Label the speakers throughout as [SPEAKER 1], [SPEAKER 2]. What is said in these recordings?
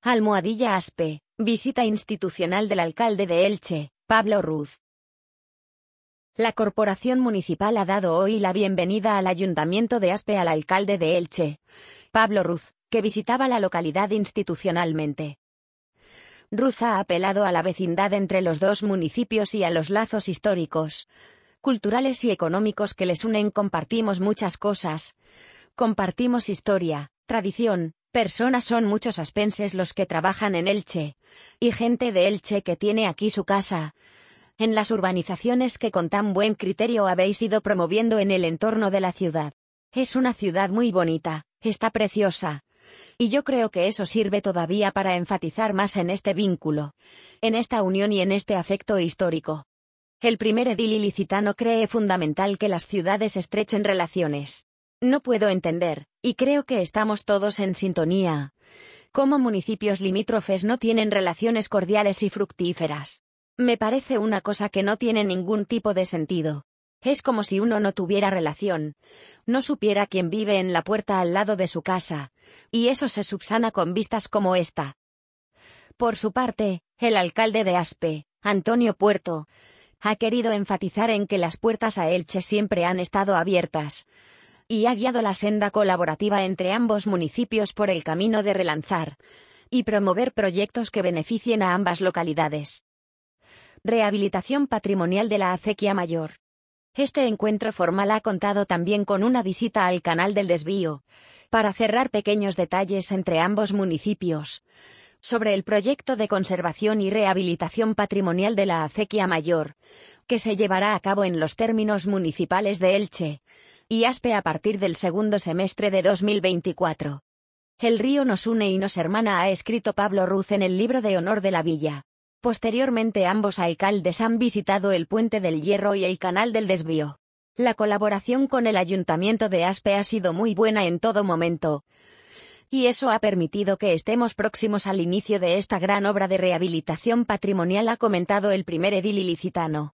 [SPEAKER 1] Aspe, visita institucional del alcalde de Elche, Pablo Ruz. La Corporación Municipal ha dado hoy la bienvenida al Ayuntamiento de Aspe al alcalde de Elche, Pablo Ruz, que visitaba la localidad institucionalmente. Ruz ha apelado a la vecindad entre los dos municipios y a los lazos históricos, culturales y económicos que les unen. Compartimos muchas cosas. Compartimos historia, tradición, personas. Son muchos aspenses los que trabajan en Elche, y gente de Elche que tiene aquí su casa, en las urbanizaciones que con tan buen criterio habéis ido promoviendo en el entorno de la ciudad. Es una ciudad muy bonita, está preciosa. Y yo creo que eso sirve todavía para enfatizar más en este vínculo, en esta unión y en este afecto histórico. El primer edil ilicitano cree fundamental que las ciudades estrechen relaciones. No puedo entender, y creo que estamos todos en sintonía, cómo municipios limítrofes no tienen relaciones cordiales y fructíferas. Me parece una cosa que no tiene ningún tipo de sentido. Es como si uno no tuviera relación, no supiera quién vive en la puerta al lado de su casa, y eso se subsana con vistas como esta. Por su parte, el alcalde de Aspe, Antonio Puerto, ha querido enfatizar en que las puertas a Elche siempre han estado abiertas, y ha guiado la senda colaborativa entre ambos municipios por el camino de relanzar y promover proyectos que beneficien a ambas localidades. Rehabilitación patrimonial de la acequia mayor. Este encuentro formal ha contado también con una visita al canal del desvío, para cerrar pequeños detalles entre ambos municipios, sobre el proyecto de conservación y rehabilitación patrimonial de la acequia mayor, que se llevará a cabo en los términos municipales de Elche y Aspe a partir del segundo semestre de 2024. El río nos une y nos hermana, ha escrito Pablo Ruz en el libro de honor de la villa. Posteriormente ambos alcaldes han visitado el Puente del Hierro y el Canal del Desvío. La colaboración con el Ayuntamiento de Aspe ha sido muy buena en todo momento, y eso ha permitido que estemos próximos al inicio de esta gran obra de rehabilitación patrimonial, ha comentado el primer edil ilicitano.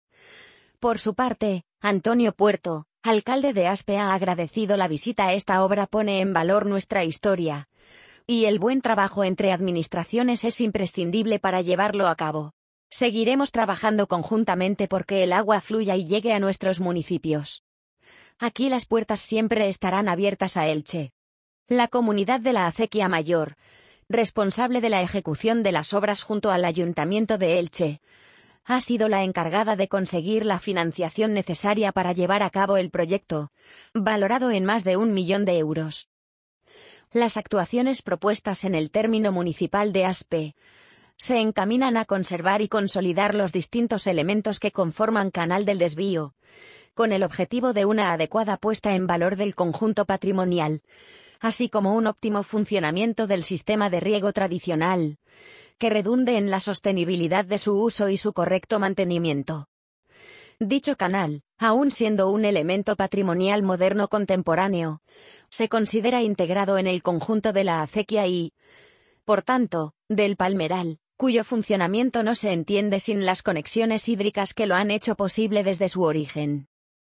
[SPEAKER 1] Por su parte, Antonio Puerto, alcalde de Aspe, ha agradecido la visita. Esta obra pone en valor nuestra historia, y el buen trabajo entre administraciones es imprescindible para llevarlo a cabo. Seguiremos trabajando conjuntamente porque el agua fluya y llegue a nuestros municipios. Aquí las puertas siempre estarán abiertas a Elche. La comunidad de la acequia mayor, responsable de la ejecución de las obras junto al Ayuntamiento de Elche, ha sido la encargada de conseguir la financiación necesaria para llevar a cabo el proyecto, valorado en más de 1 millón de euros. Las actuaciones propuestas en el término municipal de Aspe se encaminan a conservar y consolidar los distintos elementos que conforman Canal del Desvío, con el objetivo de una adecuada puesta en valor del conjunto patrimonial, así como un óptimo funcionamiento del sistema de riego tradicional, que redunde en la sostenibilidad de su uso y su correcto mantenimiento. Dicho canal, aun siendo un elemento patrimonial moderno contemporáneo, se considera integrado en el conjunto de la acequia y, por tanto, del Palmeral, cuyo funcionamiento no se entiende sin las conexiones hídricas que lo han hecho posible desde su origen.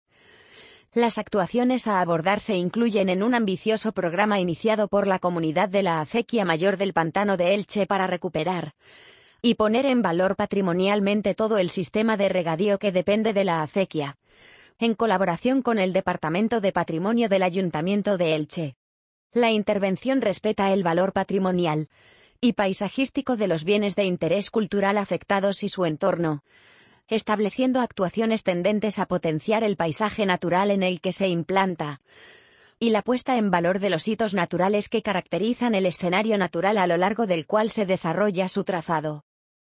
[SPEAKER 1] Las actuaciones a abordar se incluyen en un ambicioso programa iniciado por la comunidad de la acequia mayor del Pantano de Elche para recuperar y poner en valor patrimonialmente todo el sistema de regadío que depende de la acequia, en colaboración con el Departamento de Patrimonio del Ayuntamiento de Elche. La intervención respeta el valor patrimonial y paisajístico de los bienes de interés cultural afectados y su entorno, estableciendo actuaciones tendentes a potenciar el paisaje natural en el que se implanta, y la puesta en valor de los hitos naturales que caracterizan el escenario natural a lo largo del cual se desarrolla su trazado.